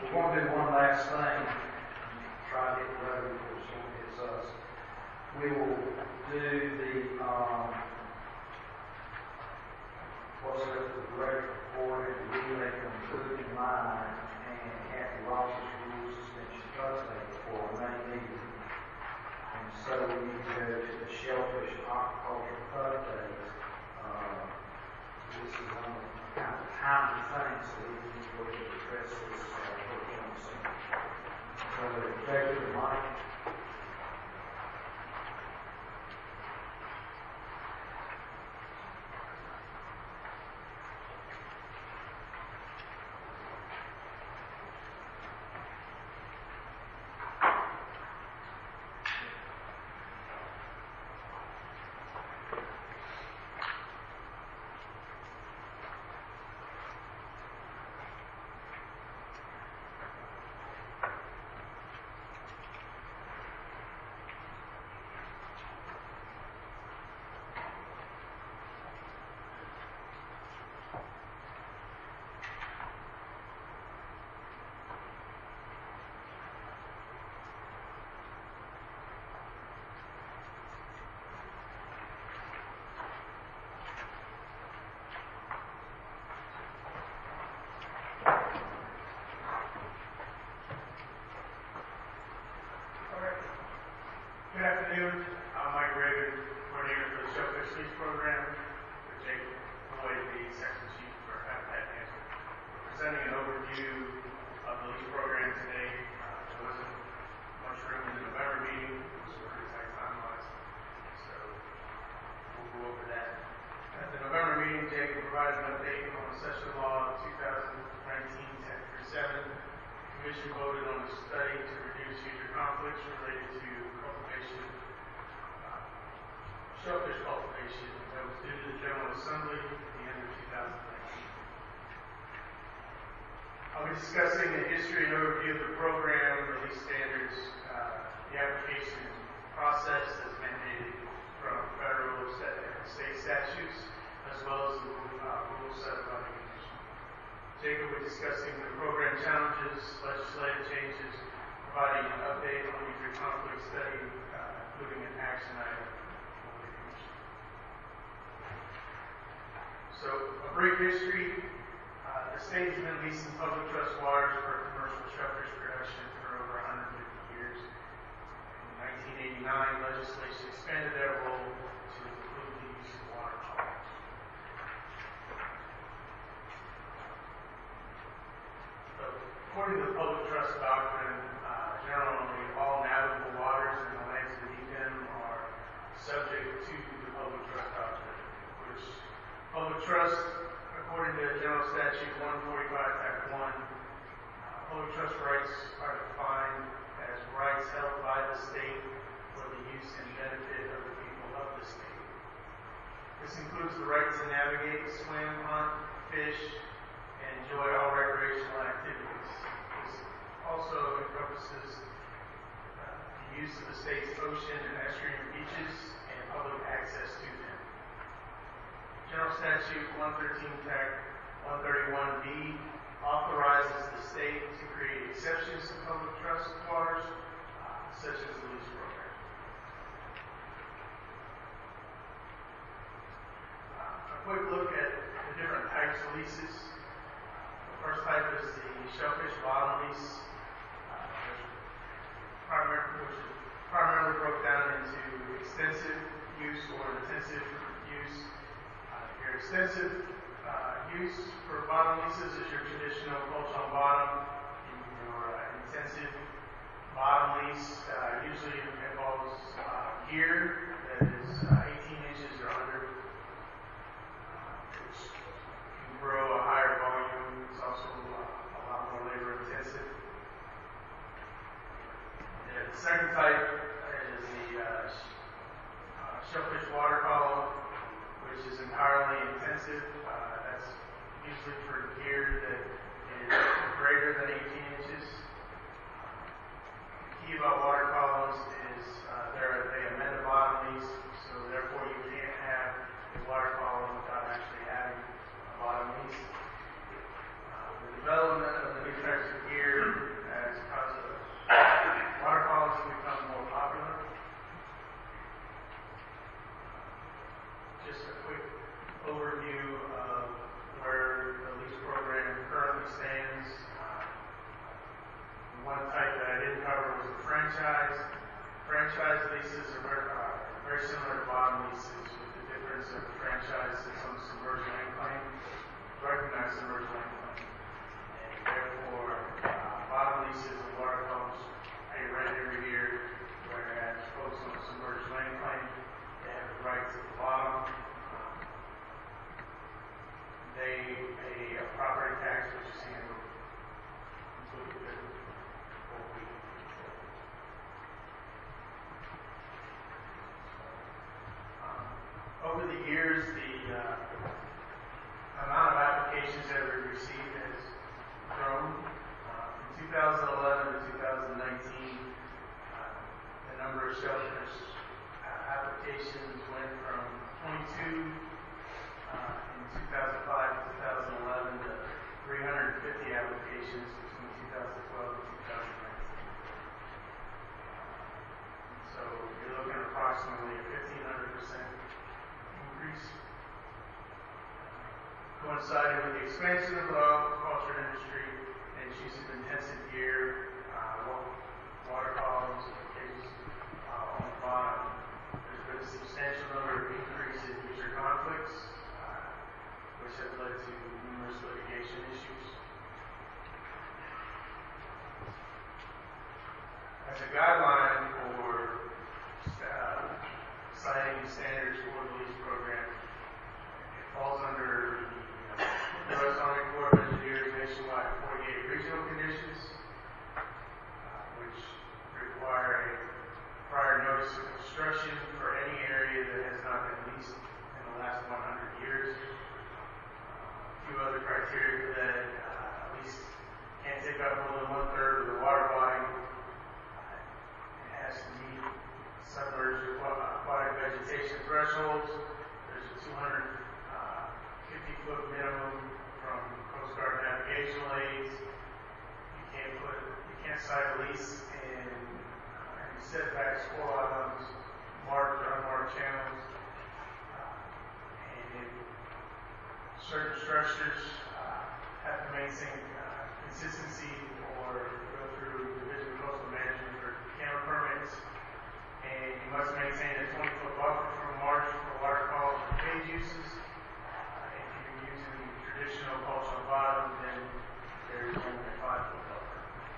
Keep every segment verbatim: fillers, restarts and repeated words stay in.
We're going to do one last thing, try to hit the road before someone hits us. We will do the, um, what's up to the direct report and the relay from Cook and mine and Kathy Ross's rule suspension update for our main meeting. And so we need to go to the shellfish aquaculture update. Uh, this is one of the kind of timely things that we need to go to address this uh, for the council. So, Jacob and Mike. Good afternoon. I'm Mike Raven, coordinator for the Shellfish Lease Program, with Jake Lloyd, the section chief for Habitat Management. We're presenting an overview of the lease program today. Uh, there wasn't much room in the November meeting, which was pretty tight time-wise, so we'll go over that. At the November meeting, Jake provided an update on the session law twenty nineteen dash ten thirty-seven. The Commission voted on a study to reduce future conflicts related to cultivation, uh, shellfish cultivation that was due to the General Assembly at the end of two thousand nineteen. I'll be discussing the history and overview of the program, release standards, uh, the application process that's mandated from federal and state statutes, as well as the uh, rules set by the Commission. Jacob will be discussing the program challenges, legislative changes, providing an update on the future conflict study, uh, including an action item for the Commission. So, a brief history. Uh, the state has been leasing public trust waters for commercial shellfish production for over one hundred fifty years. In nineteen eighty-nine, legislation expanded their role to include the use of water trawlers. So, according to the public trust doctrine, uh, generally all navigable waters in the lands beneath them are subject to the public trust doctrine, which public trust, according to General Statute one forty-five, Act one, uh, public trust rights are defined as rights held by the state for the use and benefit of the people of the state. This includes the right to navigate, swim, hunt, fish, and enjoy all recreational activities. This also encompasses uh, the use of the state's ocean and estuarine beaches and public access to them. General Statute one thirteen, one thirty-one B authorizes the state to create exceptions to public trust waters, uh, such as the lease program. Uh, a quick look at the different types of leases. The first type is the shellfish bottom lease, uh, which, primary, which is primarily broke down into extensive use or intensive use. Your extensive uh, use for bottom leases is your traditional mulch on bottom. Your uh, intensive bottom lease uh, usually involves uh, gear that is uh, eighteen inches or under, uh, which can grow a higher volume. It's also uh, a lot more labor intensive. And the second type is the uh, uh, shellfish water column, which is entirely intensive. Uh, that's usually for gear that is greater than eighteen inches. The key about water columns is uh, they're, they amend the bottom lease, so therefore you can't have a water column without actually having a bottom lease. Uh, the development of the new types of gear franchise. Franchise leases are very, uh, very similar to bottom leases, with the difference of franchise is on submerged land claim, recognized submerged land claim. And therefore, uh, bottom leases and water columns pay rent every year, whereas folks on submerged land claim, they have the rights at the bottom. Um, they pay a property tax, which is handled completely different from what we control. Um, over the years, the uh, amount of applications that we received has grown. Uh, from two thousand eleven to two thousand nineteen, uh, the number of shelters uh, applications went from twenty-two uh, in two thousand five to two thousand eleven to three hundred fifty applications between two thousand twelve and two thousand nineteen. So you're looking at approximately a fifteen hundred percent increase. Coincided with the expansion of the aquaculture industry and its use of intensive gear, uh, water columns, cages uh, on the bottom. There's been a substantial number of increases in user conflicts, uh, which have led to numerous litigation issues. As a guideline for uh, citing standards for the lease program, it falls under the U S Army Corps of Engineers nationwide forty-eight regional conditions, uh, which require a prior notice of construction for any area that has not been leased in the last one hundred years. Uh, a few other criteria for that, uh, at least can't take up more than one third of the water body. Uh, it has to meet submerged aquatic vegetation thresholds. There's a two hundred fifty foot minimum from Coast Guard navigational aids. You can't put, you can't cite a lease in uh, any setbacks or items, marked or unmarked channels. Uh, and certain structures uh, have to maintain uh, consistency or go through Division of Coastal Management for camera permits. And you must maintain a twenty foot buffer from marsh for water columns and cage uses. Traditional mulch on bottom, then there is only a five foot buffer.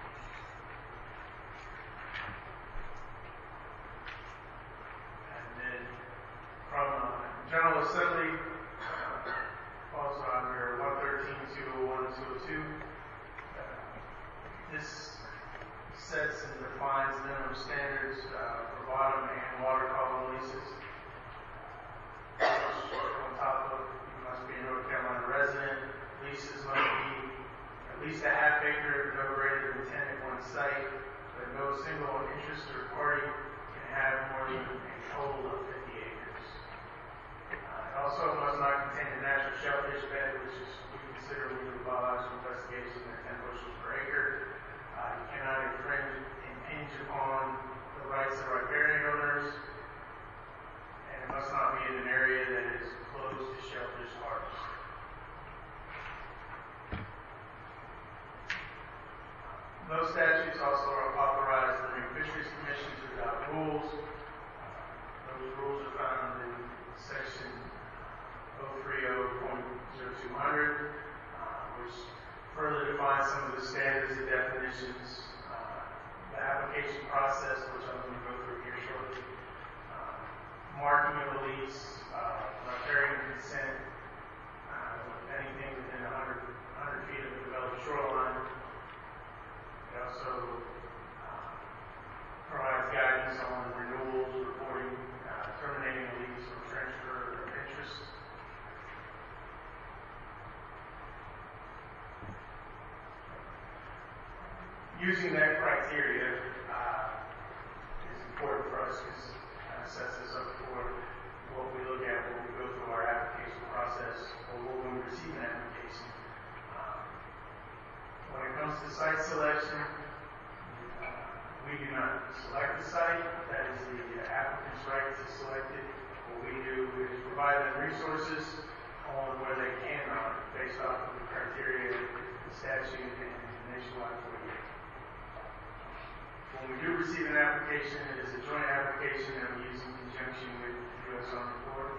And then from uh, General Assembly, uh, falls under one thirteen, two oh one, two oh two. Uh, this sets and defines minimum standards uh, for bottom and water column leases. On top of, you must be a North Carolina resident. Leases must be at least a half acre, no greater than ten at one site, but no single interest or party can have more than a total of fifty acres. Uh, it also must not contain a natural shellfish bed, which is we consider legal biological investigation at ten bushels per acre. Uh, you cannot infringe, impinge upon the rights of riparian owners. It must not be in an area that is closed to shellfish harvest. Those statutes also authorize the Marine Fisheries Commission to adopt rules. Uh, those rules are found in section oh three oh point oh two hundred, uh, which further defines some of the standards and definitions, uh, the application process, which I'm going to go through here shortly. Marking of the lease, uh, riparian consent, uh, anything within one hundred, one hundred feet of the developed shoreline. It also uh, provides guidance on renewals, reporting, uh, terminating a lease or transfer of interest. Using that criteria uh, is important for us because sets us up for what we look at when we go through our application process or when we receive an application. Um, when it comes to site selection, uh, we do not select the site. That is the applicant's right to select it. What we do is provide them resources on where they can run based off of the criteria, the statute, and nationwide forty-eight. When we do receive an application, it is a joint application that we use in conjunction with the U S Army Corps.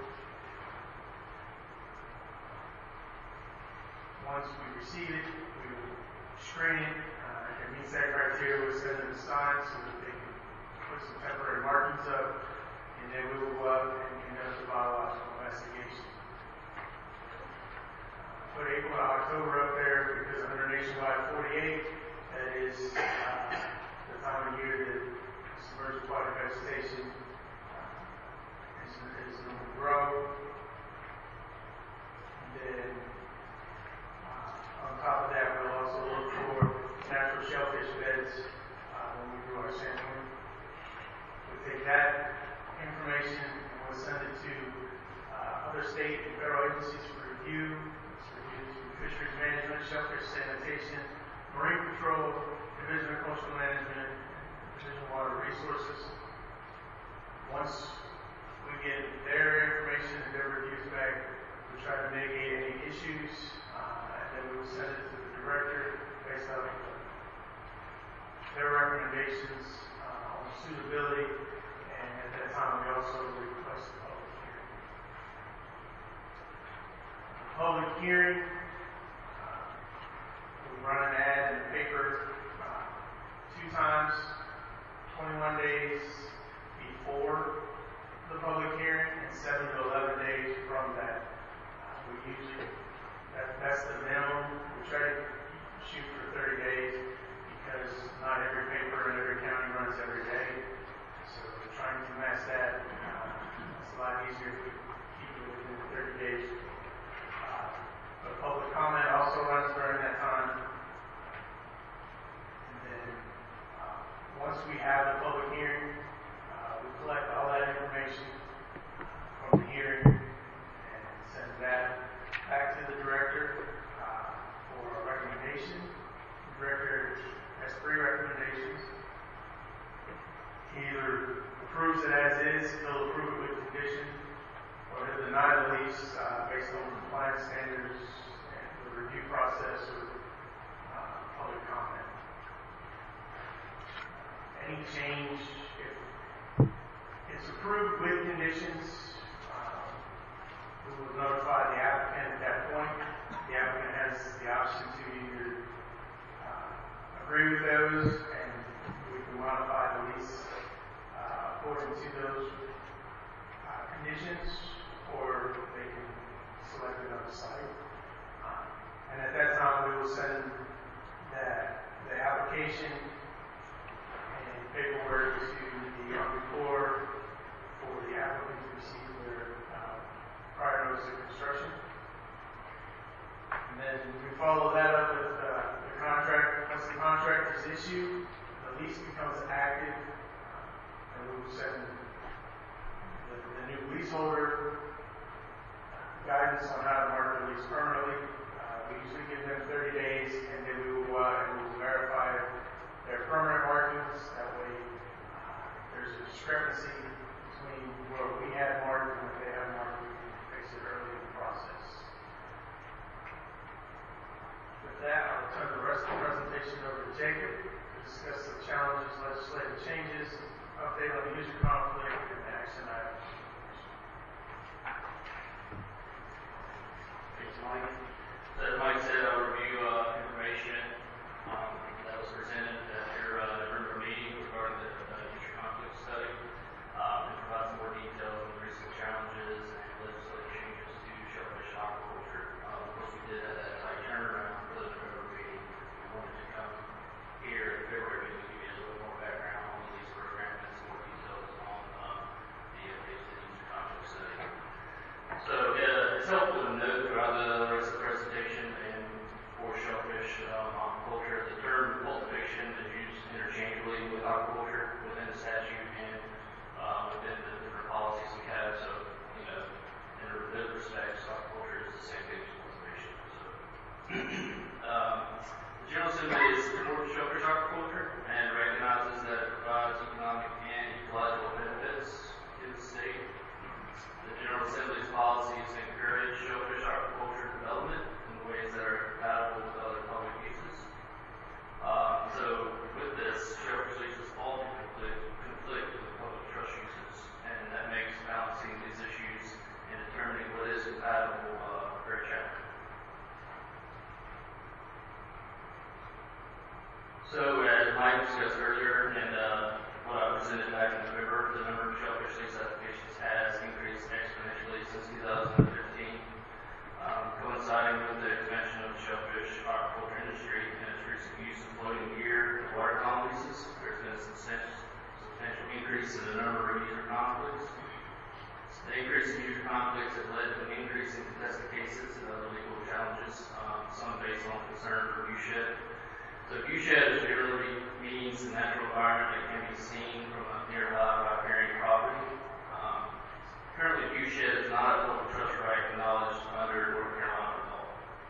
Once we receive it, we will screen it. Uh, if it meets that criteria, we'll send it to sign so that they can put some temporary markings up, and then we will go up and conduct the biological investigation. Uh, put April to October up there because under Nationwide forty-eight, that is uh, the time of year that submerged aquatic vegetation uh, is, is going to grow. And then on top of that, we'll also look for natural shellfish beds uh, when we do our sampling. We'll take that information and we'll send it to uh, other state and federal agencies for review. It's reviewed through Fisheries Management, Shellfish Sanitation, Marine Patrol, Division of Coastal Management, Division of Water Resources. Once we get their information and their reviews back, we try to mitigate any issues. And we will send it to the director based on their recommendations uh, on suitability, and at that time we also request a public hearing. Public hearing, uh, we run an ad in the paper uh, two times, twenty-one days before the public hearing and seven to eleven days from that. Uh, we usually That, that's the minimum. We try to shoot for thirty days because not every paper in every county runs every day. So we're trying to match that. Uh, it's a lot easier if we keep it within thirty days. Uh, but public comment also runs during that time. And then uh, once we have the public hearing, uh, we collect all that information from the hearing and send that back to the director uh, for a recommendation. The director has three recommendations. He either approves it as is, he'll approve it with condition, or he'll deny the lease uh, based on compliance standards and the review process or uh, public comment. Any change, if it's approved with conditions, we will notify the applicant at that point. The applicant has the option to either uh, agree with those and we can modify the lease uh, according to those uh, conditions, or they can select another site. Uh, and at that time, we will send that the application and paperwork to the Army Corps for the applicant to receive their uh, prior notice of construction. And then we follow that up with uh, the contract. Once the contract is issued, the lease becomes active, uh, and we will send the, the new leaseholder guidance on how to mark the lease permanently. Uh, we usually give them thirty days, and then we will go out and we will verify their permanent markings. That way, uh, there's a discrepancy between what we have marked and what they have marked. Early in the process. With that, I will turn the rest of the presentation over to Jacob to discuss the challenges, legislative changes, update on the user conflict, and action items. Thanks, Mike. So as Mike said, I'll review uh, information um, that was presented at your uh, November meeting regarding the uh, user conflict study, um, and provide some more details on the recent challenges and legislative changes to shellfish aquaculture. Um, of course, we did have that tight turnaround for the November meeting. We wanted to come here in February to give you a little more background on these programs and some more details on I discussed earlier and uh, what I presented back in November, the number of shellfish lease applications has increased exponentially since two thousand fifteen, um, coinciding with the expansion of the shellfish aquaculture industry and its recent use of floating gear and water column leases. There's been a substantial, substantial increase in the number of user conflicts. The increase in user conflicts has led to an increase in contested cases and other legal challenges, um, some based on concern for viewshed. So viewshed generally means the natural environment that can be seen from a nearby riparian property. Um, currently, viewshed is not a public trust right acknowledged under North Carolina law.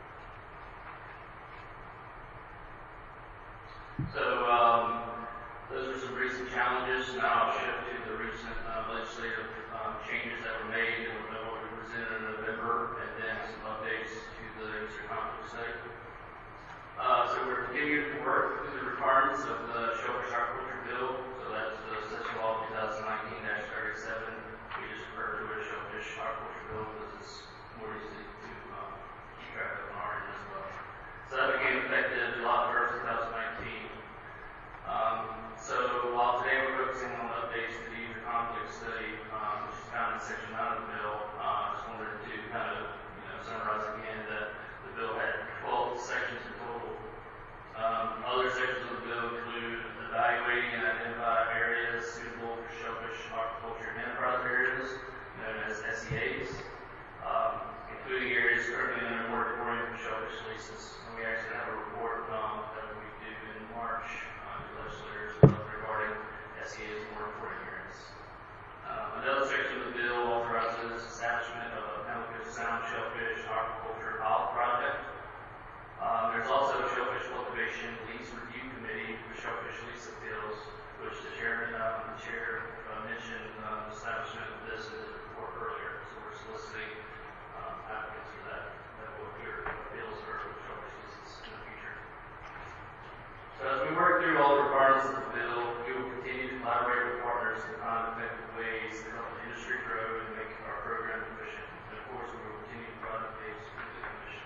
So um, those are some recent challenges. Now I'll shift to the recent uh, legislative um, changes that were made and what we presented in November, and then some updates to the user conflict study. Uh, so we're continuing to work through the requirements of the Shellfish Aquaculture Bill. So that's the Session Law twenty nineteen dash thirty-seven. We just refer to it as Shellfish Aquaculture Bill because it's more easy to um, keep track of on our end as well. So that became effective July first, twenty nineteen. Um, so while today we're focusing on updates to the user conflict study, um, which is found in Section nine of the bill, uh, I just wanted to kind of you know summarize again that the bill had twelve sections in total. Um, other sections of the bill include evaluating and identifying areas suitable for shellfish aquaculture and enterprise areas, known as S E As, um, including areas currently under moratorium for shellfish leases. And we actually have a report um, that we do in March uh, to legislators regarding S E As and moratorium areas. Uh, another section of the bill authorizes establishment of a Pamlico Sound Shellfish Aquaculture Pilot Project. Um, there's also a Shellfish Cultivation Lease Review Committee for shellfish lease appeals, which the chairman, um, the chair uh, mentioned um, the establishment of this in his report earlier. So we're soliciting um, applicants for that that will hear appeals for shellfish leases in the future. So as we work through all the requirements of the bill, we will continue to collaborate with partners to find effective ways to help the industry grow and make our program efficient. And of course, we will continue to provide updates to the commission.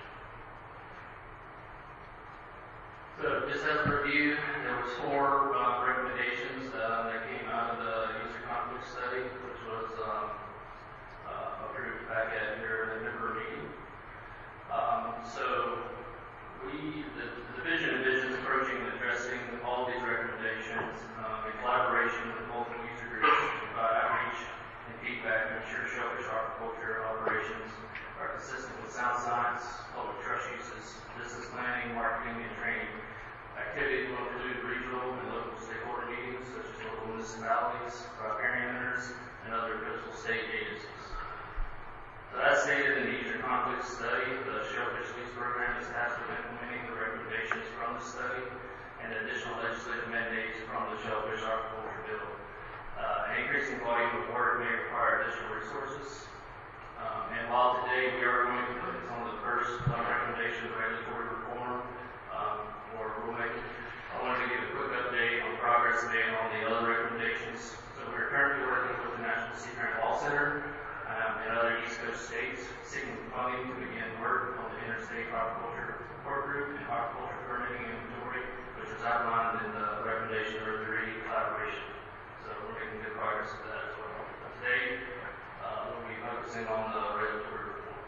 So just as a review, there was four uh, recommendations uh, that came out of the user conflict study, which was um, uh, approved back at your November meeting. Um, so we, the, the division envisions approaching and addressing all these recommendations um, in collaboration with multiple user groups to provide outreach and feedback to ensure shellfish aquaculture operations are consistent with sound science, public trust uses, business planning, marketing, and training. Activities will include regional and local stakeholder meetings, such as local municipalities, riparian owners, and other coastal state agencies. So as stated in the user conflict study, the Shellfish Lease Program is tasked with implementing the recommendations from the study and additional legislative mandates from the Shellfish Aquaculture Bill. Uh, an increasing volume of work may require additional resources. Um, and while today we are going to focus on the first uh, recommendation of regulatory reform, um, or rulemaking, I wanted to give a quick update on progress made on the other recommendations. So we're currently working with the National Sea Grant Law Center um, and other East Coast states seeking funding to begin work on the Interstate Aquaculture Support Group and Aquaculture Permitting Inventory, which was outlined in the recommendation number three, collaboration. So we're making good progress with that as well. Today, uh, we'll be focusing on the regulatory reform.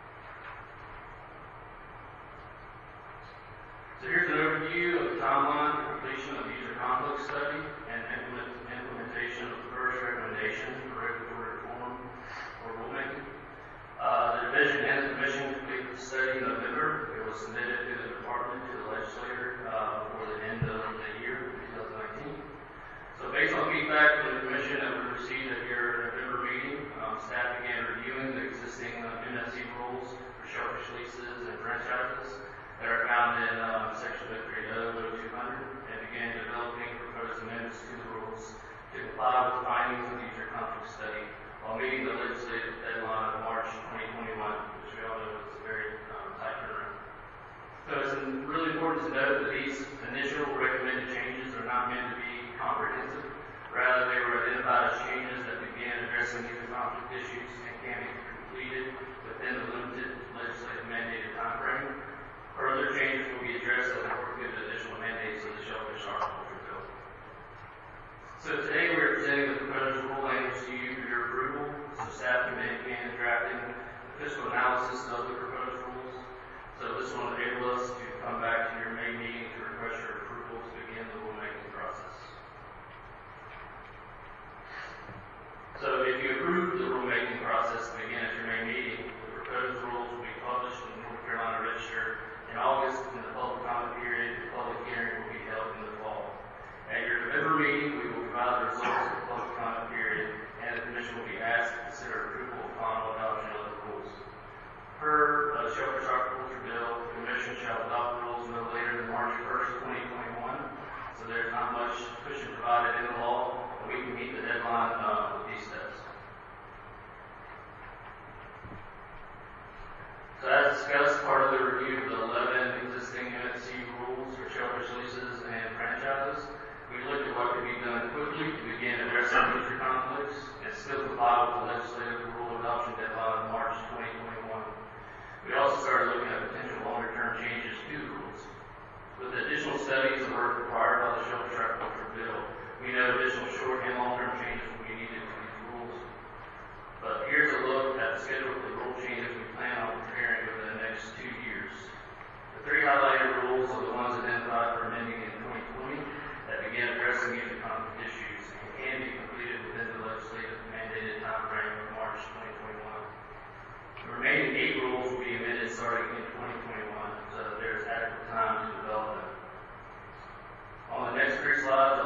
So here's an overview of the timeline for completion of the user conflict study and implement, implementation of the first recommendation for regulatory reform or rulemaking. Uh, the division and the commission completed the study in November. It was submitted to the department, to the legislator, uh, before the end of the year, twenty nineteen. So based on feedback from the commission that we received at your November meeting, um, staff began reviewing the existing uh, M S C rules for shellfish leases and franchises that are found in um, Section oh three oh two hundred and began developing proposed amendments to the rules to comply with the findings of the user conflict study while meeting the legislative deadline of March twenty twenty-one, which we all know is a very um, tight turnaround. So it's really important to note that these initial recommended changes are not meant to be comprehensive. Rather, they were identified as changes that began addressing user conflict issues and can be completed within the limited legislative mandated timeframe. Further changes will be addressed as we work through the additional mandates of the Shellfish Aquaculture Bill.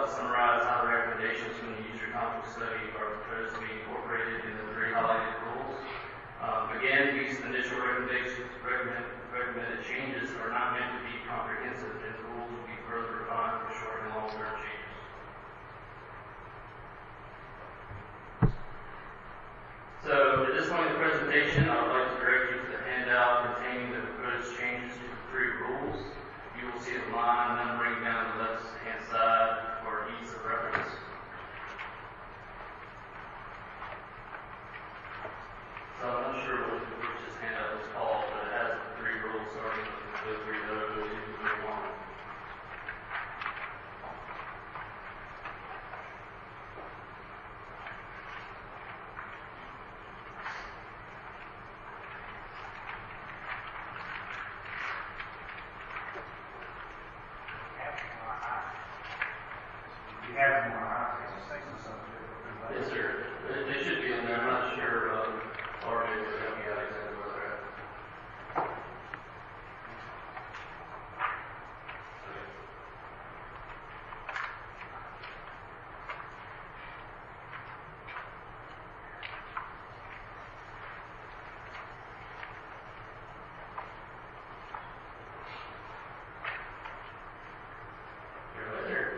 to summarize how the recommendations from the user conflict study are proposed to be incorporated in the three highlighted rules. Um, again, these initial recommendations, recommend, recommended changes are not meant to be comprehensive, and the rules will be further refined for short and long-term changes. So, at this point in the presentation, I would like to direct you to the handout containing the proposed changes to the three rules. You will see a line numbering down the left-hand side for ease of reference. So I'm not sure what which this handout is called, but it has the three rules starting with three oh, two, three one. You have more eyes, Yes, sir. They, they should be in there. I'm not sure. Um, or maybe they don't get exactly where they're at. You're right there.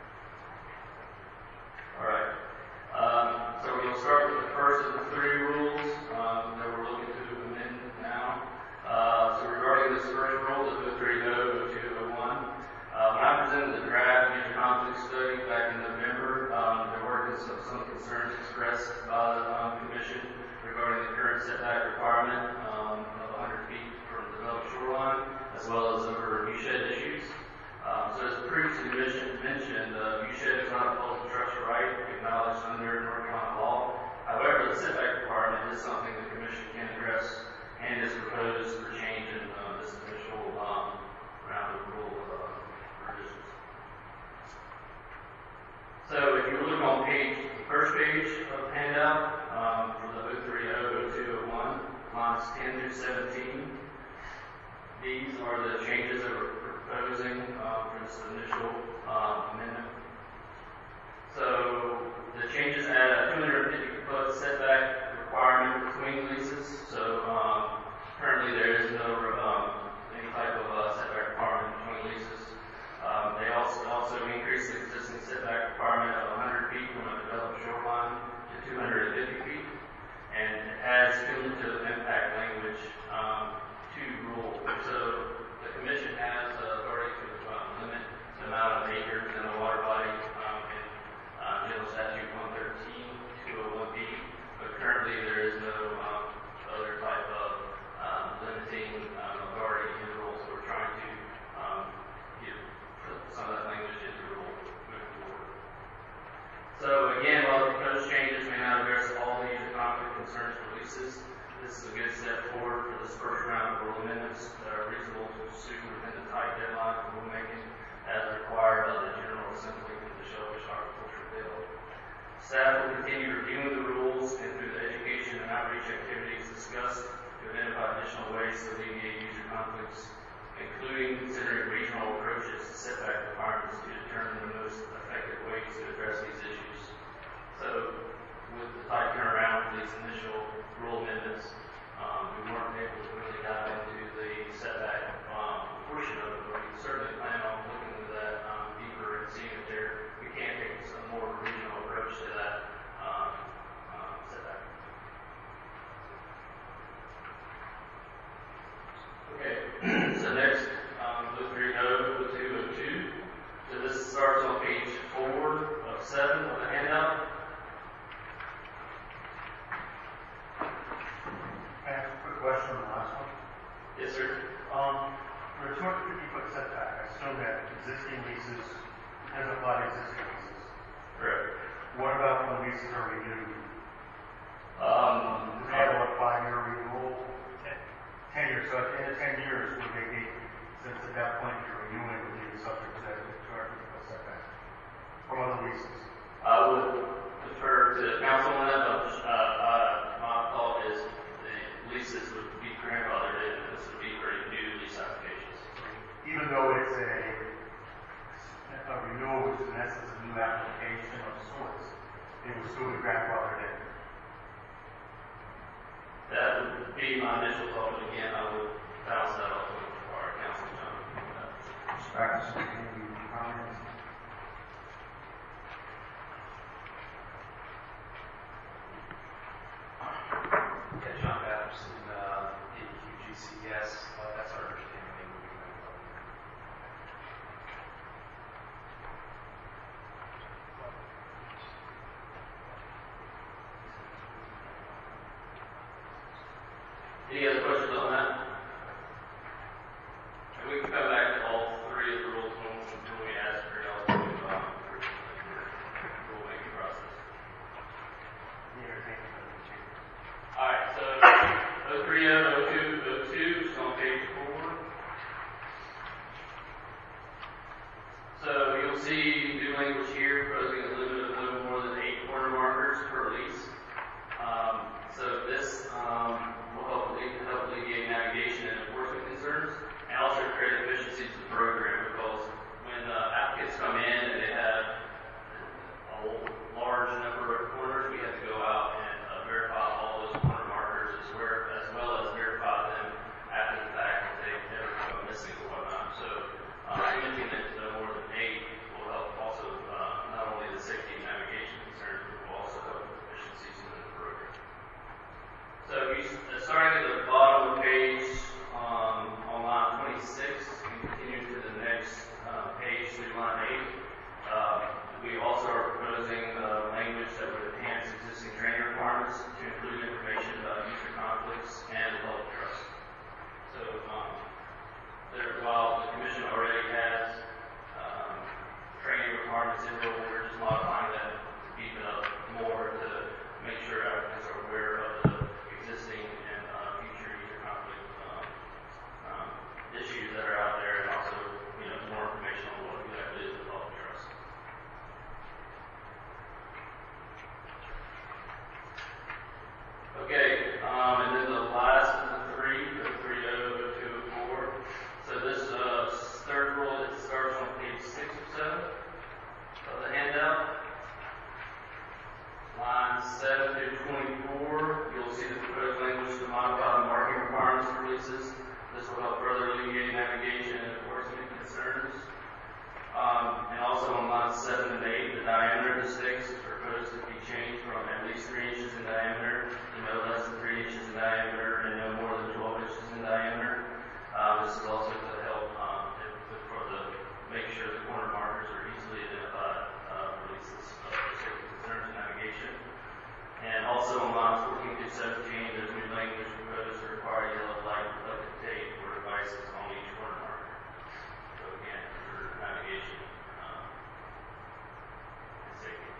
All right. Um, so we'll start with the first of the three rules um, that we're looking to amend now. Uh, so regarding this first rule, the oh three oh, oh two oh one, uh, when I presented the draft user conflict study back in November, um, there were some, some concerns expressed by the um, Commission regarding the current setback requirement um, of one hundred feet from the developed shoreline, as well as over viewshed issues. Um, so as previously mentioned, mentioned uh, viewshed is not a public trust right acknowledged under North Carolina law. However, the setback requirement is something the Commission can address and is proposed for change in uh, this initial um, round of rule uh, revisions. So if you look on page, the first page of the handout um, for the oh three oh, oh two oh one, lines ten through seventeen, these are the changes that we're proposing uh, for this initial uh, amendment. So the changes add a two hundred fifty foot setback requirement between leases. So um, currently there is no um, any type of uh, setback requirement between leases. Um, they also also increase the existing setback requirement of one hundred feet from a developed shoreline to two hundred fifty feet, and it adds cumulative impact language um, to rule. So the Commission has uh, authority to um, limit the amount of acres in a water body um, in uh, General Statute one thirteen two oh one B, but currently there is no um, other type of um, limiting um, authority in the rule, so we're trying to um, get some of that language into the rule moving forward. So again, while the proposed changes may not address all the user conflict concerns for leases, this is a good step forward for this first round of rule amendments that are reasonable to pursue within the tight deadline for rulemaking as required by the General Assembly of the Shellfish Aquaculture Bill. Staff will continue reviewing the rules and through the education and outreach activities discussed to identify additional ways to alleviate user conflicts, including considering regional approaches to setback requirements to determine the most effective ways to address these issues. So, with the tight turnaround for these initial rule amendments, um, we weren't able to really dive into the setback um, portion of it, but we certainly plan on looking into that um, deeper and seeing if there we can take some more regional approach to that um, um, setback. Okay, so next, um, oh three oh, oh two oh two. So this starts on page four of seven of the handout. I have a quick question on the last one. Yes, sir. Um, for a two hundred fifty foot setback, I assume that existing leases, doesn't apply to existing leases. Correct. What about when leases are renewed? Um, Does that have a five-year renewal? Ten, ten years, so at the end of ten years, would they be, since at that point you're renewing, would they be subject to that two hundred fifty foot setback from other leases? I would defer to the council on that, but uh, uh, my thought is the leases would be grandfathered in, and this would be for new lease applications. Even though it's a, a renewal with was in essence a new application of sorts. It was still grandfathered in. That would be my initial thought, but again, I would bounce that off with our council gentlemen. Mister Patterson, any comments? Yeah, John Patterson, uh, A Q G C S, uh, that's our understanding. Any other questions on that? And we can come back to all three of the rules when when we ask for y'all to, um, for the rulemaking process. The entertainment of the change. Alright, so O three O, O two, O two, just on page four. So you'll see new language here, proposing a limit of no more than eight corner markers per lease. Um, so this, um, will help alleviate, help alleviate navigation and enforcement concerns, and also create efficiencies to the program, because when uh, applicants come in and they have a large number of corners, we have to go out and uh, verify all those corner markers as, where, as well as verify them after the fact if they ever go missing or whatnot. So uh, limiting it to no more than eight will help also uh, not only the safety and navigation concerns, but will also help with efficiencies in the program. So you, uh, starting at the bottom of the page, um, on line twenty-six, and continue to the next uh, page through line eight, uh, we also are proposing uh, language that would enhance existing training requirements to include information about user conflicts and public trust. So, um, there, while the commission already has um, training requirements in there, we're just modifying that to beef it up more to make sure applicants are aware of the existing and uh, future user conflict um, um, issues that are out there, and also, you know, more information on what exactly is the public trust. Okay, um, and then the last of the three, the three O, two O four. So this uh, third rule, it starts on page six or seven of the handout. Lines seven through twenty-four, you'll see the proposed language to modify the marking requirements for leases. This will help further alleviate navigation and enforcement concerns. Um, and also on lines seven and eight, the diameter of the stakes is proposed to be changed from at least three inches in diameter to no less than three inches in diameter and no more than twelve inches in diameter. Uh, this is also to help um, for the make sure the corner markers are easily identified uh, for leases uh, for safety concerns and navigation. And also on lines fourteen through seventeen, there's new language proposed to require yellow light reflective tape for devices on each corner marker. So again, for navigation um, and safety.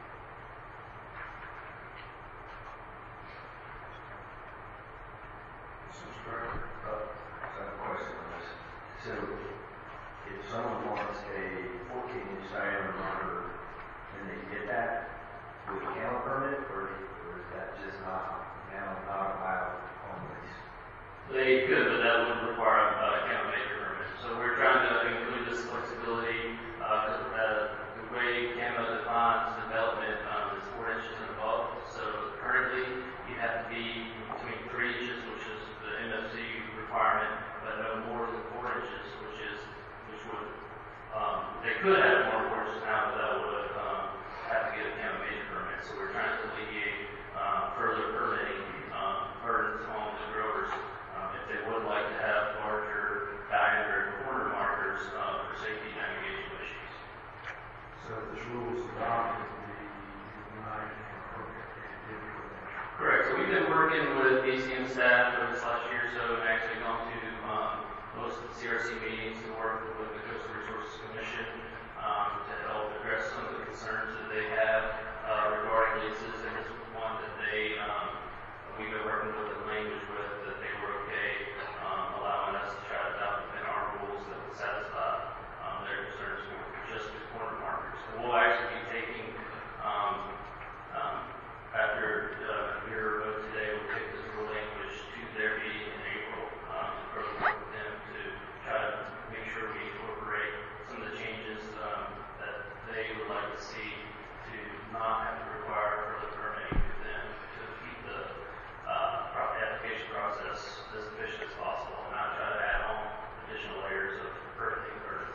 Mister Director, uh, I have a question on this. So, if someone wants a fourteen inch diameter monitor, can they get that with a kennel permit, or, or is that just not, now not allowed on lease? They could, but that would require a account maker permit. So we're trying to include this flexibility, because uh, the way CAMA defines development um, is four inches and above. So currently, you have to be between three inches, which is the M F C requirement, but no more than four inches, which is, which would, um, they could have more four inches now, but that would um, have to get a CAMA major permit. So we're trying to alleviate uh, further permitting um, burdens on the growers um, if they would like to have larger diameter corner markers uh, for safety navigation issues. So if this rule is adopted, the, the nine can program can do that. Correct. So we've been working with B C M staff for this last year or so, and actually gone to um, most of the C R C meetings to work with the Coastal Resources Commission um, to help address some of the concerns that they have uh, regarding leases. And this was one that they um, we've been working with the language with that they were okay um, allowing us to try to adopt within our rules that would satisfy um, their concerns with just the corner markers. So we'll actually be taking um, um, after uh, your vote today, we'll take this rule language to their meeting in April um, to further work with them to try to make sure we incorporate some of the changes um, that they would like C to not have to require further permitting to them to keep the uh, pro- application process as efficient as possible and not try to add on additional layers of permitting burdens.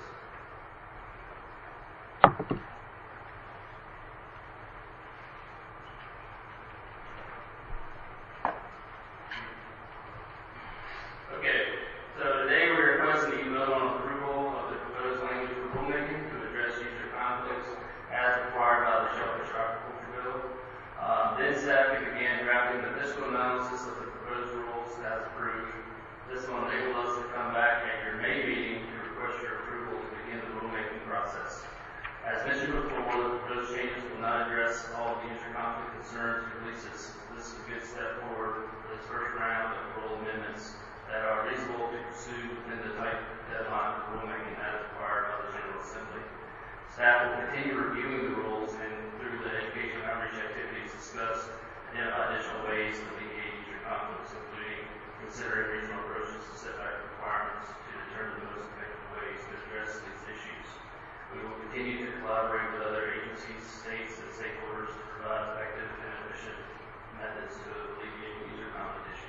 Okay, so today we're requesting that you vote on approval of the proposed language for rulemaking to address user conflicts as required by the Shellfish Aquaculture Bill. Um, then staff can begin drafting the fiscal analysis of the proposed rules as approved. This will enable us to come back at your May meeting to request your approval to begin the rulemaking process. As mentioned before, the proposed changes will not address all of the user conflict concerns or releases. This is a good step forward for this first round of rule amendments that are reasonable to pursue within the tight deadline for rulemaking as required by the General Assembly. Staff will continue reviewing the rules and through the education outreach activities discuss identify additional ways to alleviate user conflicts, including considering regional approaches to setback requirements to determine the most effective ways to address these issues. We will continue to collaborate with other agencies, states, and stakeholders to provide effective and efficient methods to alleviate user conflict issues.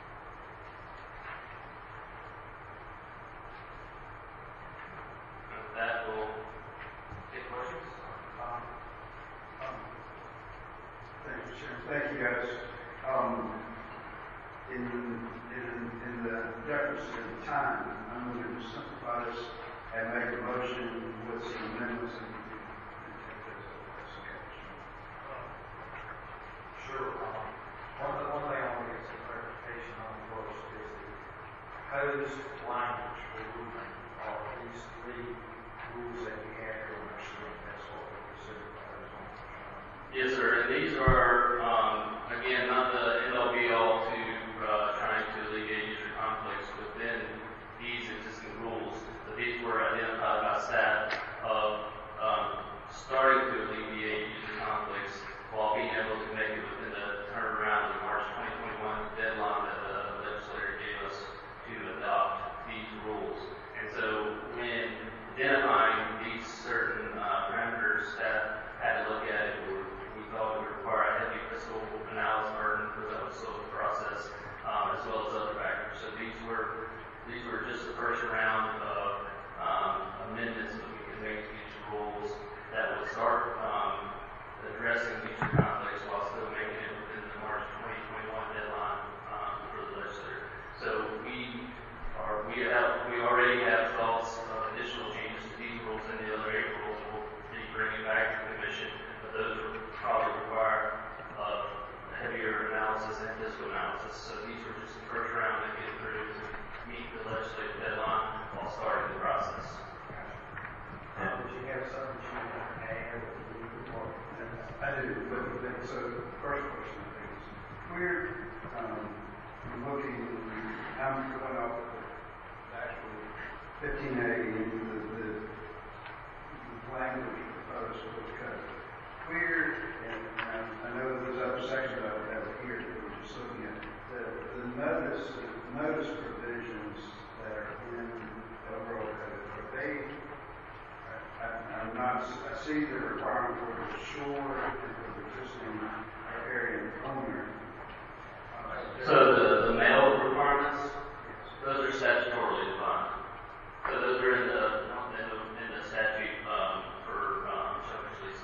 With that, we'll take questions. Um, um, Thank you, Chairman. Thank you, guys. Um, in, in, in the deference to the time, I'm going to simplify this and make a motion with some amendments and, and take those up. That's okay. Sure. Um, one, the one thing I want to get some clarification on first is the proposed language for rulemaking are these three rules that we have here on our screen. That's what we consider proposed language. Yes, sir. And these are, um, again, not the end all be all to uh, trying to alleviate user conflicts within these existing rules, but these were identified by staff of um, starting to alleviate user conflicts while being able to make it within the turnaround of March twenty twenty-one deadline that the legislator gave us to adopt these rules. And so when identifying these certain uh, parameters, staff had to look at it. We, we thought it would require a heavy fiscal analysis burden for the whole process, um, as well as other factors. So these were these were just the first round of um, amendments that we could make to these rules that would start um, addressing user conflicts while still making it within the March twenty twenty-one deadline um, for the legislature. So we are we have we already have thoughts of additional changes to these rules and the other eight rules that we'll be bringing back to the commission, but those would probably require uh, heavier analysis and fiscal analysis. So these were just the first round that get through to meet the legislative deadline while starting the process. Um, did you have something you want to add or or- I do, but, but so the first question I think is, we're, um, looking, I'm going off the actual fifteen eighty into the, the, the language proposed for the code. We're, and um, I know there's other sections of it that are here that we're just looking at, the, the notice, the notice provisions that are in the overall code, are they, I, I'm not, I see the requirement for the shore and for the existing area owner. Uh, So the, the mail requirements, those are statutorily defined. So those are in the, in the, in the statute um, for um, shellfish leases.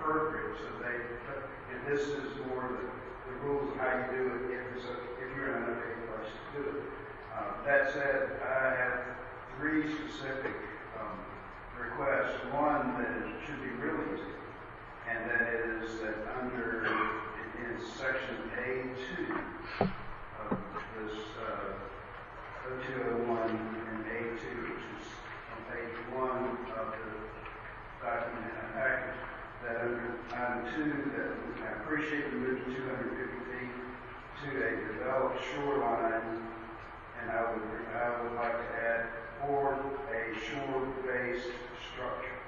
appropriate, so they, if this is more the, the rules of how you do it, if it's a, if you're in an okay place to do it. Uh, that said, I have three specific, um, requests. One that is, should be really easy, and that is that under, in section A two of this, uh, O two oh one and A two, which is on page one of the document and package, that under item two, that I appreciate the move to two hundred fifty feet to a developed shoreline, and I would, I would like to add, or a shore-based structure.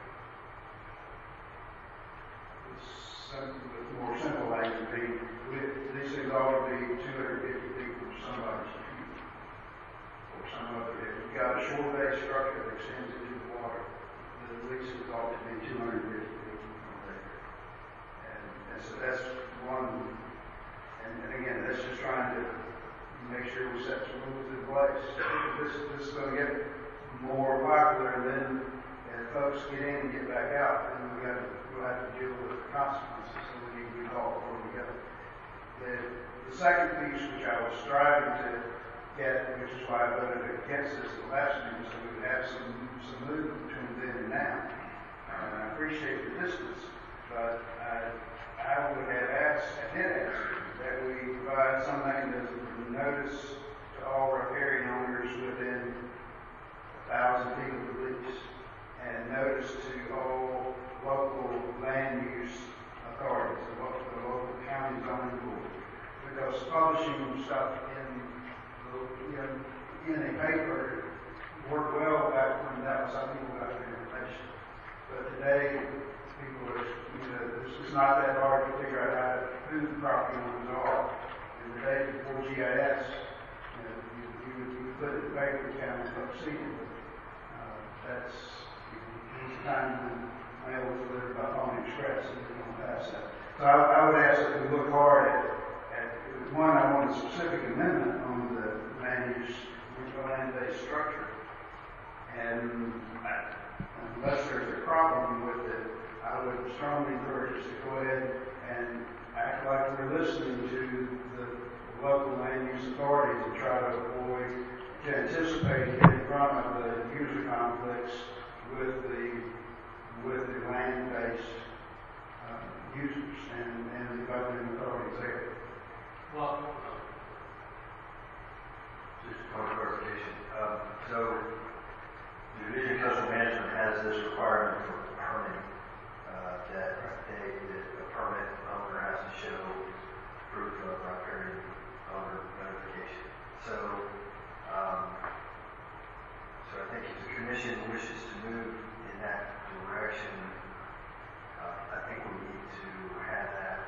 With some, with more simple language, would be, with, these things ought to be two hundred fifty feet from somebody's view, or some other, if you've got a shore-based structure that extends into the water, then at least it ought to be two hundred fifty feet from there. And, and so that's one, and, and again, that's just trying to make sure we set some rules in place. This, this is going to get more popular, and then as folks get in and get back out, then we got to, we'll have to deal with the consequences, so we need to be called before we go. The, the second piece, which I was striving to get, which is why I voted against this the last meeting, so we would have some, some movement between then and now. Uh, and I appreciate the distance, but I, I would have asked, I did ask, that we provide something as a notice to all riparian owners within a thousand feet of the lease, and notice to all local land use authorities, the local, the local county zoning board, because publishing stuff in, in, in a paper worked well back when that was how people got their information. But today, people are, you know, it's, it's not that hard to figure out how, who the property owners are. And the day before G I S, you know, you, you, would, you would put it in the paper, the county would see it. Uh, that's, it's time when mail was delivered by Pony Express, and we don't pass that. So I, I would ask that we look hard at, at, one, I want a specific amendment on the land use, land-based structure. And I, unless there's a problem with it, I would strongly encourage us to go ahead and act like we're listening to the local land use authorities and try to avoid, to anticipate and get in front of the user conflicts with the with the land-based uh, users and, and the governing authorities there. Well, just a point of clarification. Um, so the Division of Coastal Management has this requirement for permitting. Uh, that they, that a permit owner has to show proof of riparian owner notification. So, um, so I think if the commission wishes to move in that direction, uh, I think we need to have that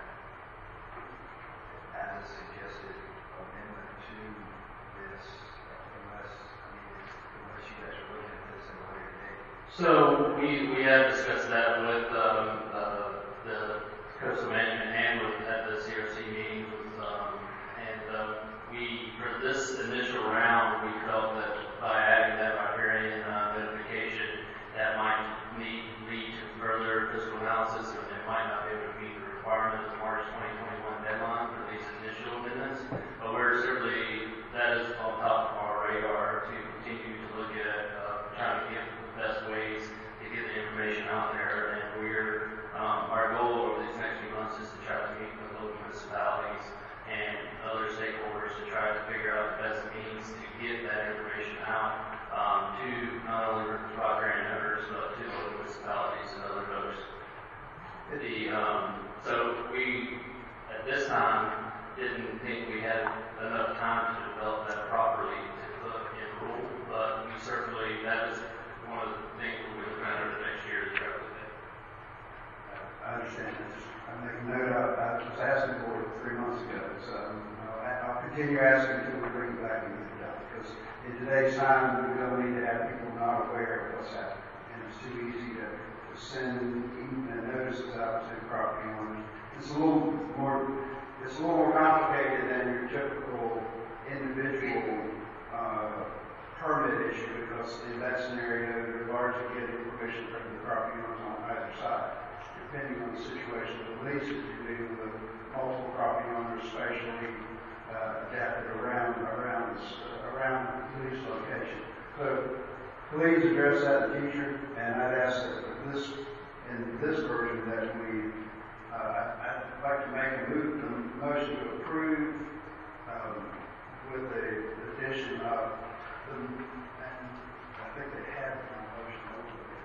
as a suggested amendment to this, unless, I mean, unless you guys are looking at this in a later date. so we, we have discussed that with um, uh, the coastal management and with at the C R C meetings with, um, and um, we, for this initial round, we felt that by adding that riparian uh, notification, that might lead, lead to further fiscal analysis, and it might not be able to meet the requirement of the March twenty twenty-one deadline for these initial amendments. But we're certainly, that is on top of our radar to continue to look at uh, trying to get the best ways to get the information out there. And we're, um, our goal over these next few months is to try to meet with local municipalities and other stakeholders to try to figure out the best means to get that information out um, to not only riparian owners, but to local municipalities and other folks. The, um, so we, at this time, didn't think we had enough time to develop that properly to put in rule, but we certainly, that is one of the things we're looking at over the next year to try to look at. I understand this. I make a note of, I was asking for it three months ago, so I'll, I'll continue asking until we bring it back and get it done. Because in today's time, we don't need to have people not aware of what's happening. And it's too easy to, to send even notices out to property owners. It's a little more, it's a little more complicated than your typical individual uh, permit issue, because in that scenario, you're largely getting permission from the property owners on either side, depending on the situation of the leases, you're dealing with multiple property owners, spatially uh, adapted around, around, this, uh, around the lease location. So please address that in the future, and I'd ask that this, in this version, that we, uh, I'd like to make a move, a motion to approve um, with the addition of the, and I think they have my motion over there.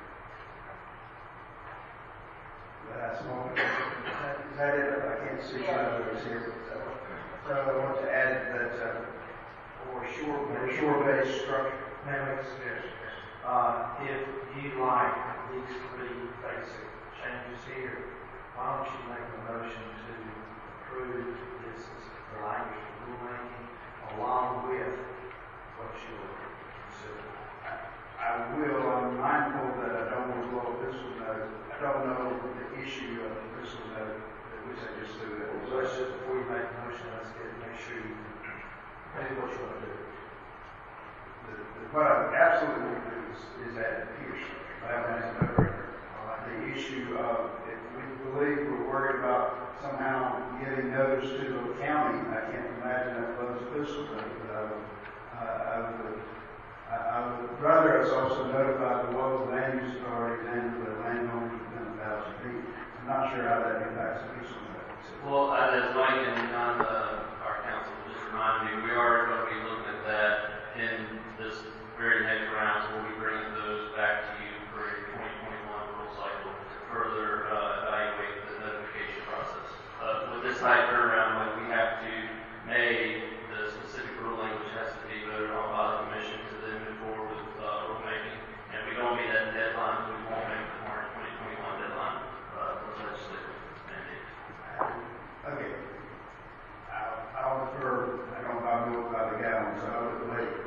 That's more, is that, is that it? I can't see my others here. So, so I want to add that, uh, or shore, or shore-based structure. May I make a suggestion? Uh, if you like these three basic changes here, why don't you make a motion to approve this, the language of rulemaking, along with what you're considering? I will, I'm mindful that I don't want to blow up this one note. I don't know the issue of this one note, which I just threw that. So let's just, before you make a motion, let's get, make sure you tell me what you want to do. The, the, what I absolutely want to do is, is add Pierce. I have that no record. The issue of, if we believe we're worried about somehow giving notice to the county, I can't imagine that flows this one, but I would, uh, I would, I, I would rather us also notify the local land use authorities and the landowners within a thousand feet. I'm not sure how that impacts the use of that. Well, uh, as Mike and John, uh, our council just reminded me, we are going to be looking at that in this very next round, so we'll be bringing those back to you for a twenty twenty-one rule cycle to further uh, evaluate the notification process. Uh, with this high turnaround, like we have to May, the specific rule language has to be voted on by the commission to then move forward with uh, rulemaking. And if we don't meet that deadline, we won't make the March twenty twenty-one deadline uh, for legislative mandate. Okay. I'll, I'll defer, I don't know if I'll about the gallon, so I'll do it later.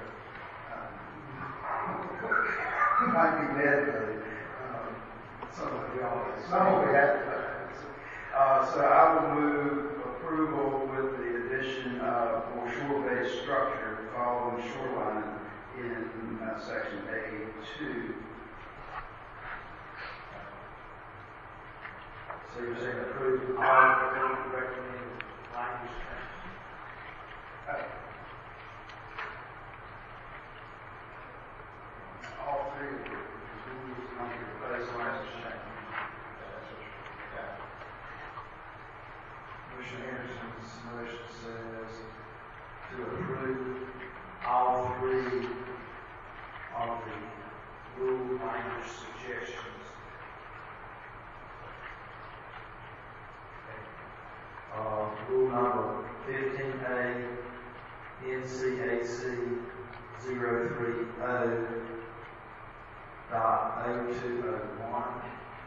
Uh, might be dead, but um, some of y'all, some of that. Uh, so I will move approval with the addition of for shore-based structure following shoreline in uh, section A two. So you're saying approve all of the recommended language changes? Uh, all three of them, rules, number, baselines, change. Commissioner Anderson's motion says to approve all three of the rule language suggestions. Uh, rule number fifteen A, N C A C zero three O dot O two O one.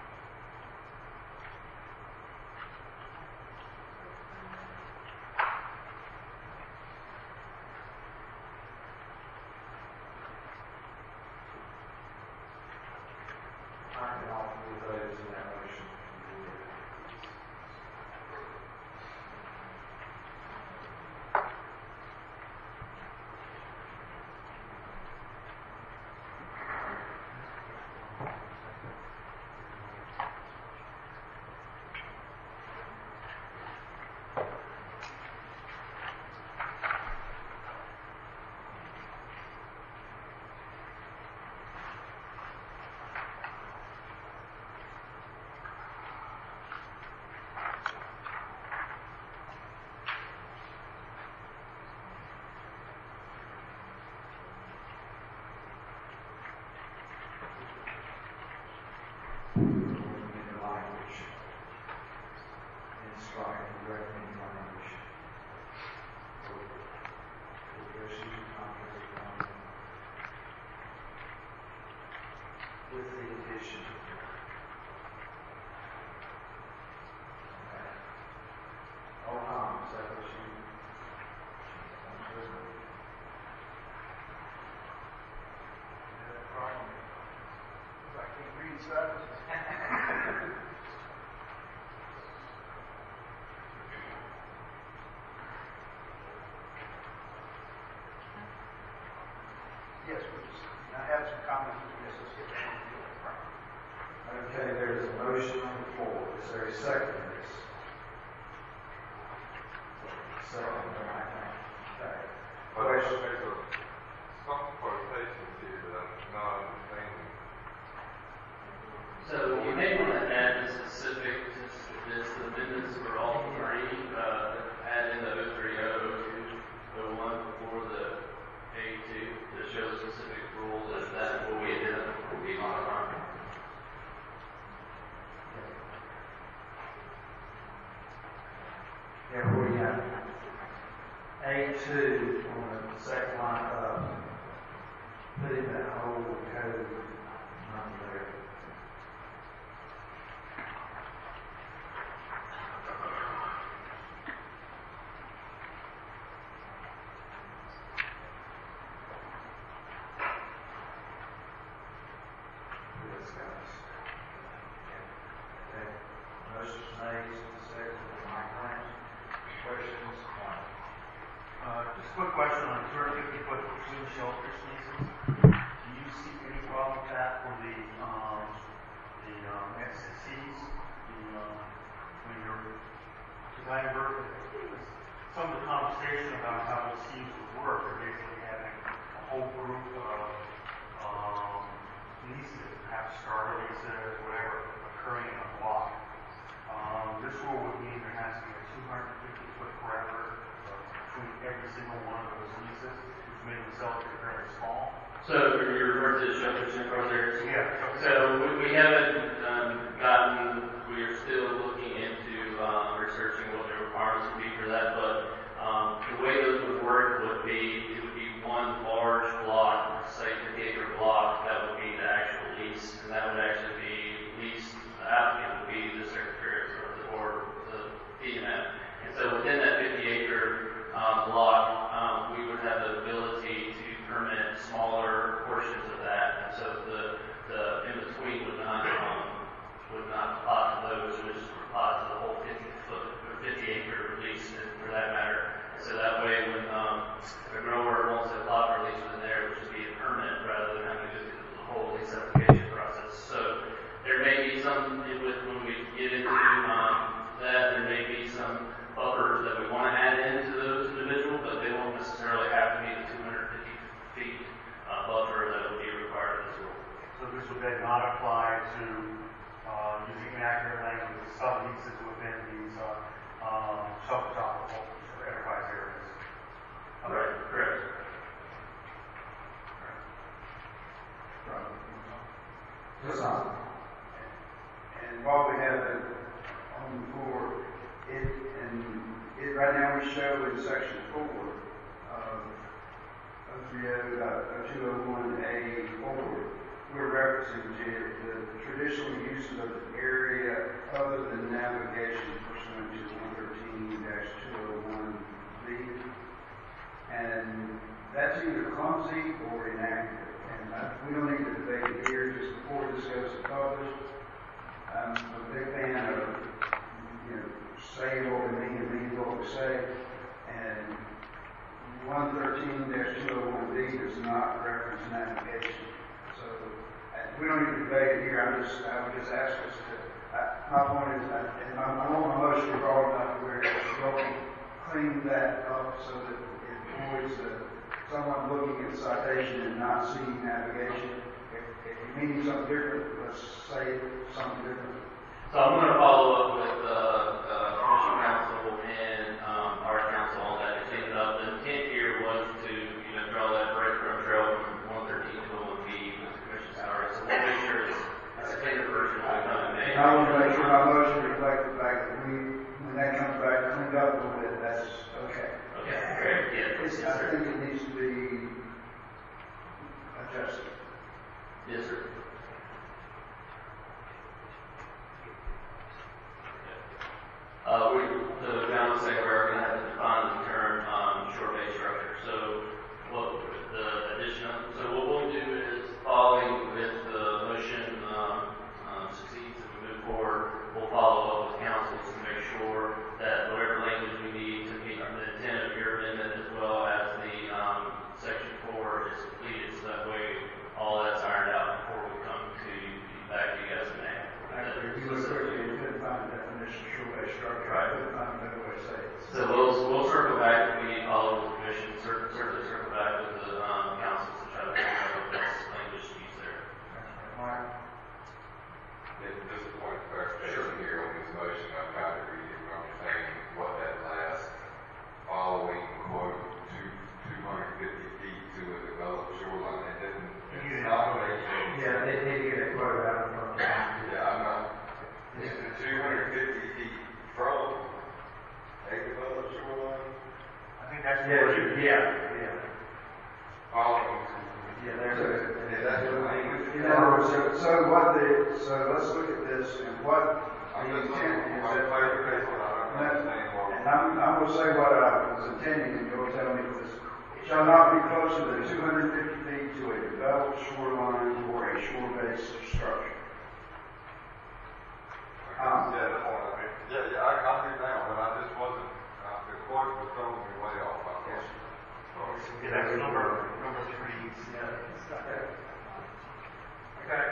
I can offer with those in that motion. Recommended language. And strike the recommended language. Negotiation contract with the addition. Okay. All time, is that what you? I can't read stuff. Yes, please. I have some comments. Yes, let's get that. Okay, there's a motion on the floor. This second this. Second, right now. Okay. But there's a, some quotations here that I'm not understanding. So you may want to add the specific, since it's the amendments for all three, uh, add in the oh three oh, oh two, oh one before the A two to show the specific rules as that will be identified, will be modified. Yeah, we have A two on the second line up, put in that whole code number there. Yes, guys. Okay. Motion made, second, Mike Lance. Questions? Uh, just a quick question on two hundred fifty foot swing shelter spaces. Do you see any problem with that for the, um, the, um, S C Cs? The, um, when you're, because I heard some of the conversation about how it seems to work, they're basically having a whole group of, um, leases, perhaps starter leases, whatever, occurring in a block. Um, this rule would mean there has to be a two hundred fifty foot parameter between every single one of those leases, which made themselves very small. So you're referring to the shelter center there? Yeah. So we, we haven't um, gotten, we are still looking into um, researching what the requirements would be for that, but um, the way those would work would be, it would be one large block, say fifty acre block, that would be the actual lease, and that would actually be leased, the applicant would be the secretary or the, or the P and M. And so within that fifty acre um, block, um, we would have the ability to permit smaller portions of that, and so the, the in-between would not, um, would not apply to those, it would just apply to the whole fifty foot, or fifty acre lease for that matter. And so that way, when, um, if a grower wants to apply for a lease within there, it would just be a permit rather than having to go through the whole lease application process. So there may be some, it would, when we get into, um, that, there may be some buffers that we want to add into those individuals, but they won't necessarily have to be the two hundred fifty feet uh, buffer that would be required of this rule. So this would then not apply to, uh, using inaccurate language, sub-leases within these, uh, um, sub-tropical or enterprise areas. Right, correct. Yes, sir. And while we have it on the floor, it, and it, right now we show in section four of oh three oh, uh, two oh one A four, we're referencing to the traditional uses of the area other than navigation pursuant to one thirteen two oh one B. And that's either clumsy or inaccurate. And uh, we don't need to debate it here just before this goes to publish. I'm a big fan of, you know, saying what we mean and mean what we say. And one thirteen two oh one B does not reference navigation. So uh, we don't need to debate it here. I'm just, I would just ask us to, uh, my point is, uh, and I, I want my motion broad enough where we'll clean that up so that it avoids the, someone looking at the citation and not seeing navigation. If, if you mean something different, let's say something different. So I'm going to follow up with uh, uh, Commission Council and um, our council on that to clean it up. The intent here was to, you know, draw that breadcrumb trail from one thirteen to one B with the Commission's power. So we'll make sure it's, it's a cleaner version of the time. And I want to make sure my motion reflects the fact that we, when that comes back cleaned up a little bit, that's okay. Okay, great. Yeah, It's, yes, I sir. think it needs to be adjusted. Yes, sir. Yeah, you- yeah, yeah. All of them. Yeah, there's a, Is that the language? In other words, so, so what the, so let's look at this and what I'm the just intent looking is for that. clarification, I don't understand what. And I'm, I'm gonna say what I was intending, and you'll tell me if this, shall not be closer than two hundred fifty feet to a developed shoreline or a shore-based structure. Um, Yeah, that's what I mean. Yeah, yeah, I, I do now, but I just wasn't, uh, the quote was throwing me way off. I guess. Yeah, that's number, number three. okay. Okay.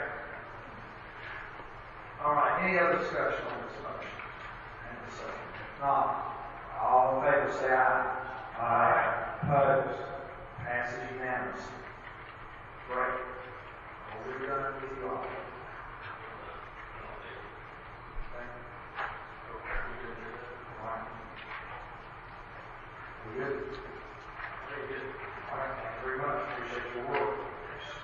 All right, any other discussion on this motion? And so, if not, all in favor say aye. Aye. Opposed? Passes unanimously. Great. Well, we're done with you all.